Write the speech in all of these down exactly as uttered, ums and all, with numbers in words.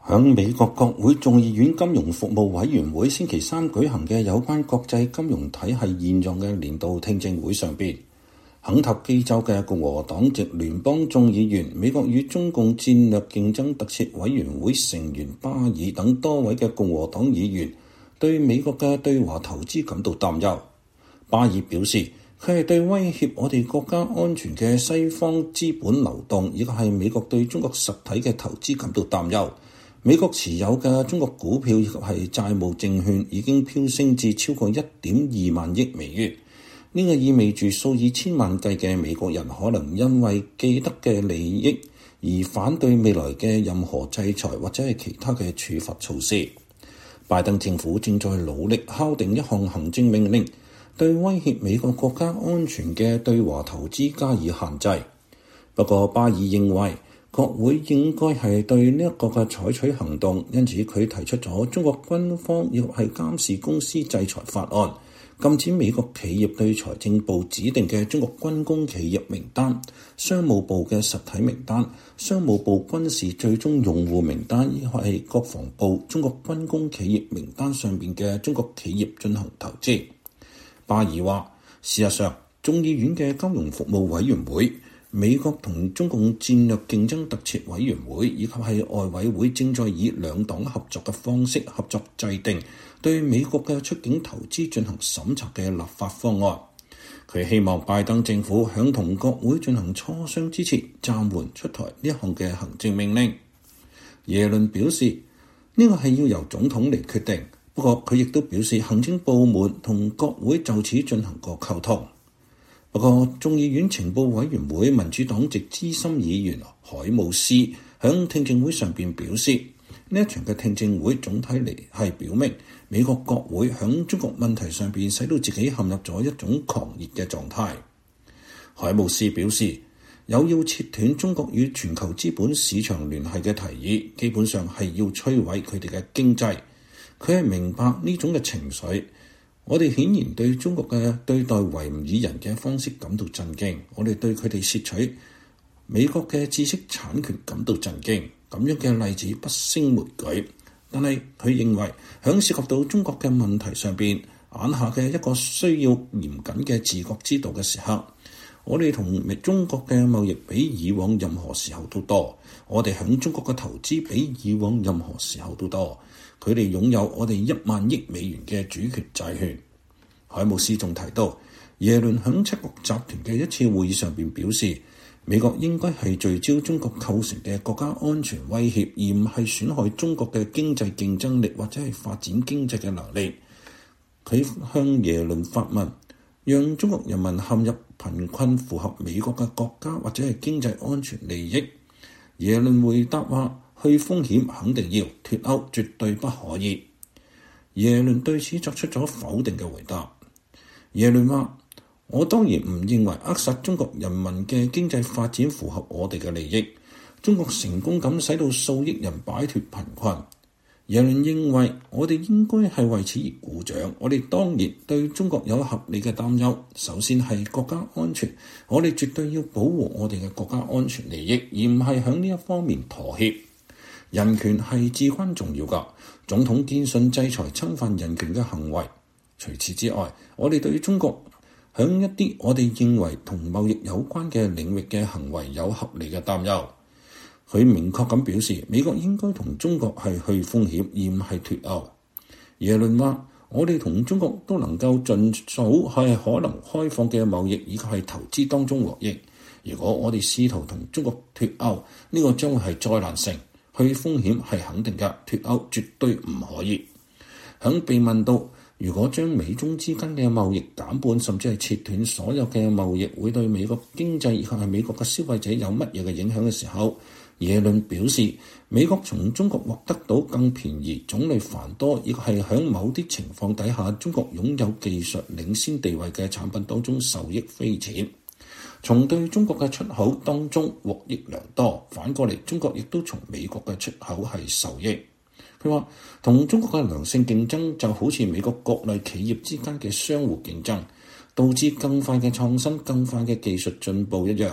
響美國國會眾議院金融服務委員會星期三舉行嘅有關國際金融體系現狀嘅年度聽證會上邊，肯塔基州嘅共和黨籍聯邦眾議員、美國與中共戰略競爭特設委員會成員巴爾等多位嘅共和黨議員對美國嘅對華投資感到擔憂。巴爾表示，佢係對威脅我哋國家安全嘅西方資本流動，以及係美國對中國實體嘅投資感到擔憂。美國持有嘅中國股票以及係債務證券已經飆升至超過一點二萬億美元，呢、這個意味住數以千萬計嘅美國人可能因為既得嘅利益而反對未來嘅任何制裁或者係其他嘅處罰措施。拜登政府正在努力敲定一項行政命令，對威脅美國國家安全嘅對華投資加以限制。不過巴爾認為國會應該係對呢一個嘅採取行動，因此佢提出咗中國軍方亦係監視公司制裁法案，禁止美國企業對財政部指定嘅中國軍工企業名單、商務部嘅實體名單、商務部軍事最終用戶名單，亦係國防部中國軍工企業名單上邊嘅中國企業進行投資。巴爾話，事實上，眾議院嘅金融服務委員會、美國同中共戰略競爭特設委員會以及係外委會正在以兩黨合作嘅方式合作制定對美國嘅出境投資進行審查嘅立法方案。佢希望拜登政府響同國會進行磋商之前暫緩出台呢一項嘅行政命令。耶倫表示，呢個係要由總統嚟決定，不過佢亦都表示行政部門同國會就此進行過溝通。不過，眾議院情報委員會民主黨籍資深議員海姆斯響聽證會上邊表示，呢一場嘅聽證會總體嚟係表明美國國會響中國問題上邊使到自己陷入咗一種狂熱嘅狀態。海姆斯表示，有要切斷中國與全球資本市場聯繫嘅提議，基本上係要摧毀佢哋嘅經濟。佢係明白呢種嘅情緒。我哋顯然對中國嘅對待維吾爾人嘅方式感到震驚，我哋對佢哋竊取美國嘅知識產權感到震驚。咁樣嘅例子不勝枚舉，但係佢認為響涉及到中國嘅問題上邊，眼下嘅一個需要嚴謹嘅自覺之道嘅時刻，我哋同中國嘅貿易比以往任何時候都多，我哋響中國嘅投資比以往任何時候都多。佢哋擁有我哋一萬億美元嘅主權債券。海姆斯仲提到，耶倫響七國集團嘅一次會議上邊表示，美國應該係聚焦中國構成嘅國家安全威脅，而唔係損害中國嘅經濟競爭力或者係發展經濟嘅能力。佢向耶倫發問，讓中國人民陷入貧困符合美國嘅國家或者係經濟安全利益？耶倫回答話，去風險肯定要，脫歐絕對不可以。耶倫對此作出咗否定嘅回答。耶倫話，我當然唔認為扼殺中國人民嘅經濟發展符合我哋嘅利益。中國成功咁使到數億人擺脫貧困。耶倫認為我哋應該係為此而鼓掌。我哋當然對中國有合理嘅擔憂。首先係國家安全，我哋絕對要保護我哋嘅國家安全利益，而唔係響呢一方面妥協。人權係至關重要㗎，總統堅信制裁侵犯人權嘅行為。除此之外，我哋對中國響一啲我哋認為同貿易有關嘅領域嘅行為有合理嘅擔憂。佢明確咁表示，美國應該同中國係去風險，而唔係脫歐。耶倫話，我哋同中國都能夠盡數係可能開放嘅貿易以及係投資當中獲益。如果我哋試圖同中國脫歐，呢、這個將會係災難性。去風險係肯定嘅，脫歐絕對唔可以。響被問到如果將美中之間嘅貿易減半，甚至係切斷所有嘅貿易，會對美國經濟以及係美國嘅消費者有乜嘢嘅影響嘅時候，耶倫表示，美國從中國獲得到更便宜、種類繁多，亦係響某啲情況底下中國擁有技術領先地位嘅產品當中受益匪淺。從對中國嘅出口當中獲益良多，反過嚟中國亦都從美國嘅出口係受益。佢話，同中國嘅良性競爭就好似美國國內企業之間嘅相互競爭，導致更快嘅創新、更快嘅技術進步一樣。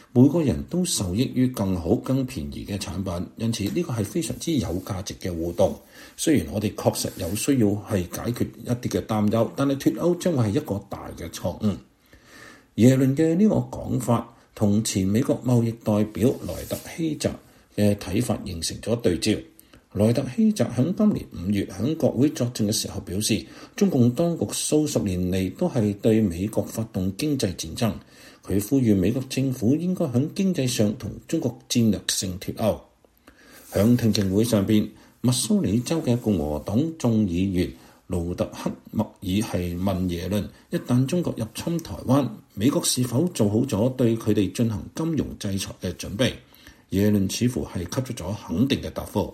每個人都受益於更好、更便宜嘅產品，因此呢個係非常之有價值嘅互動。雖然我哋確實有需要係解決一啲嘅擔憂，但係脫歐將會係一個大嘅錯誤。耶倫嘅呢個講法同前美國貿易代表萊特希澤嘅睇法形成咗對照。萊特希澤喺今年五月喺國會作證嘅時候表示，中共當局數十年嚟都係對美國發動經濟戰爭。佢呼籲美國政府應該喺經濟上同中國戰略性脫歐。喺聽證會上邊，密蘇里州嘅共和黨眾議員盧特克默爾係問耶倫，一旦中國入侵台灣，美國是否做好咗對佢哋進行金融制裁嘅準備？耶倫似乎係給出咗肯定嘅答覆。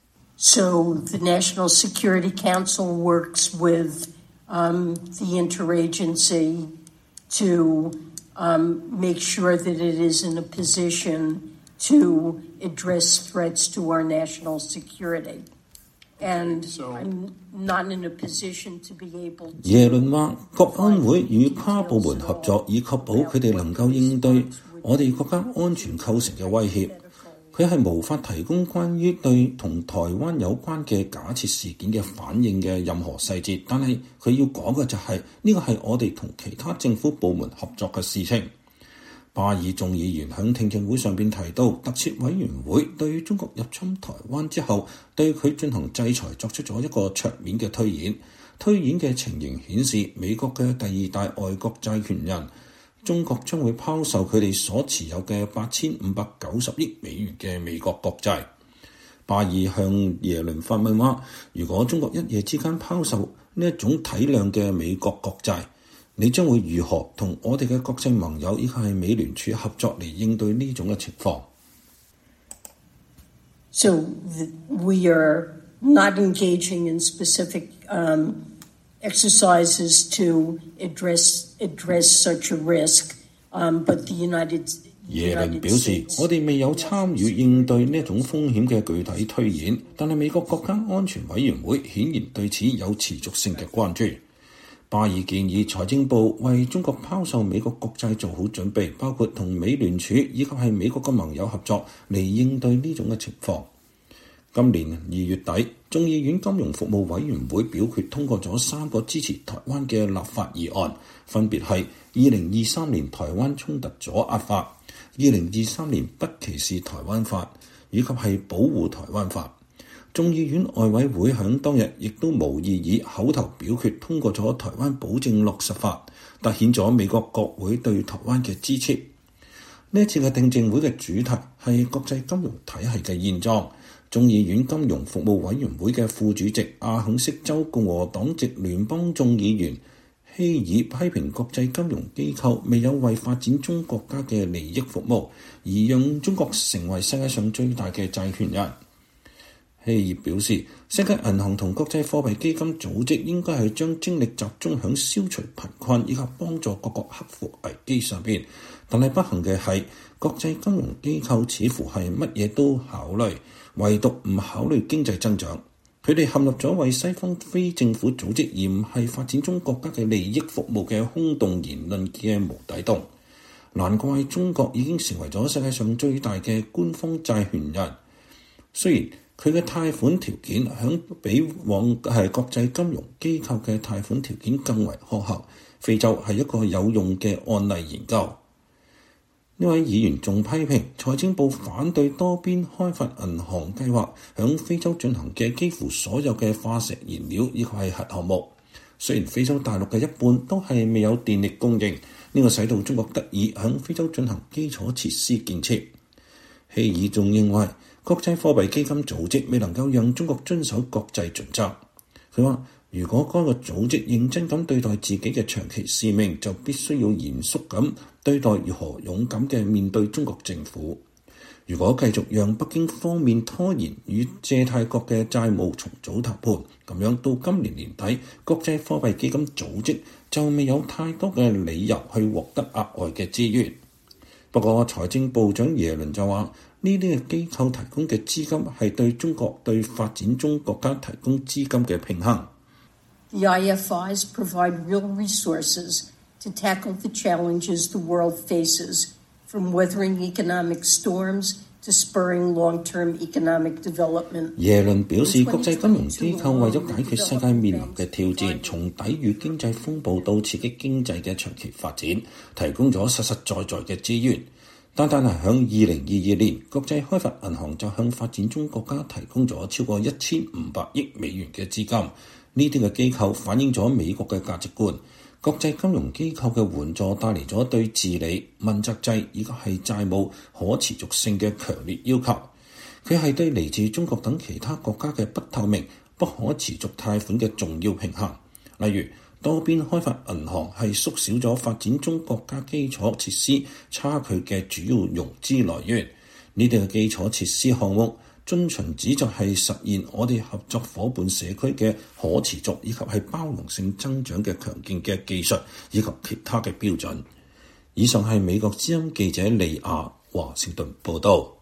So the National Security Council works with um, the interagency to um, make sure that it is in a position to address threats to our national security. And so, I'm not in a position to be able to... 耶倫話，國安會與跨部門合作，以確保佢哋能夠應對我哋國家安全構成嘅威脅。佢係無法提供關於對同台灣有關嘅假設事件嘅反應嘅任何細節，但係佢要講嘅就係呢個係我哋同其他政府部門合作嘅事情。巴爾眾議員喺聽證會上邊提到，特設委員會對於中國入侵台灣之後對佢進行制裁作出咗一個桌面嘅推演。推演嘅情形顯示，美國嘅第二大外國債權人中國將會拋售佢哋所持有嘅八千五百九十億美元嘅美國國債。巴爾向耶倫發問話，如果中國一夜之間拋售呢一種體量嘅美國國債，你將會如何同我哋嘅國際盟友以及係美聯儲合作嚟應對呢種嘅情況？ So we are not engaging in specific um, exercises to address address such a risk, um, but the United 耶倫表示，我哋未有參與應對呢一種風險嘅具體推演，但係美國國家安全委員會顯然對此有持續性嘅關注。巴爾建議財政部為中國拋售美國國債做好準備，包括同美聯儲以及係美國嘅盟友合作嚟應對呢種嘅情況。今年二月底，眾議院金融服務委員會表決通過咗三個支持台灣嘅立法議案，分別係二零二三年台灣衝突阻壓法、二零二三年不歧視台灣法以及係保護台灣法。眾議院外委會響當日亦都無異議口頭表決通過咗台灣保證落實法，凸顯咗美國國會對台灣嘅支持。呢一次嘅聽證會嘅主題係國際金融體系嘅現狀。眾議院金融服務委員會嘅副主席阿肯色州共和黨籍聯邦眾議員希爾批評國際金融機構未有為發展中國家嘅利益服務，而讓中國成為世界上最大嘅債權人。希爾表示，世界銀行同國際貨幣基金組織應該係將精力集中響消除貧困以及幫助各國克服危機上邊，但係不幸嘅係，國際金融機構似乎係乜嘢都考慮，唯獨唔考慮經濟增長。佢哋陷入咗為西方非政府組織而唔係發展中國家嘅利益服務嘅空洞言論嘅無底洞。難怪中國已經成為咗世界上最大嘅官方債權人。雖然佢嘅貸款條件響比往係國際金融機構嘅貸款條件更為苛刻。非洲係一個有用嘅案例研究。呢位議員仲批評財政部反對多邊開發銀行計劃響非洲進行嘅幾乎所有嘅化石燃料以及係核項目。雖然非洲大陸嘅一半都係未有電力供應，呢個使到中國得以響非洲進行基礎設施建設。希爾仲認為國際貨幣基金組織未能夠讓中國遵守國際準則。佢話，如果該個組織認真咁對待自己嘅長期使命，就必須要嚴肅咁對待如何勇敢嘅面對中國政府。如果繼續讓北京方面拖延與借貸國嘅債務重組談判，咁樣到今年年底，國際貨幣基金組織就未有太多嘅理由去獲得額外嘅資源。不過財政部長耶倫就話，呢啲嘅機構提供嘅資金係對中國對發展中國家提供資金嘅平衡。 The I F Is provide real resources to tackle the challenges the world faces from weathering economic storms to spurring long-term economic development. 耶倫表示，國際金融機構為咗解決世界面臨嘅挑戰，從抵禦經濟風暴到刺激經濟嘅長期發展，提供咗實實在在嘅資源。單單係響二零二二年，國際開發銀行就向發展中國家提供咗超過一千五百億美元嘅資金。呢啲嘅機構反映咗美國嘅價值觀。國際金融機構嘅援助帶嚟咗對治理、問責制以及係債務可持續性嘅強烈要求。佢係對嚟自中國等其他國家嘅不透明、不可持續貸款嘅重要平衡。例如，多邊開發銀行係縮小咗發展中國家基礎設施差距嘅主要融資來源。呢啲嘅基礎設施項目遵循旨在係實現我哋合作夥伴社區嘅可持續以及係包容性增長嘅強勁嘅技術以及其他嘅標準。以上係美國之音記者利亞華盛頓報道。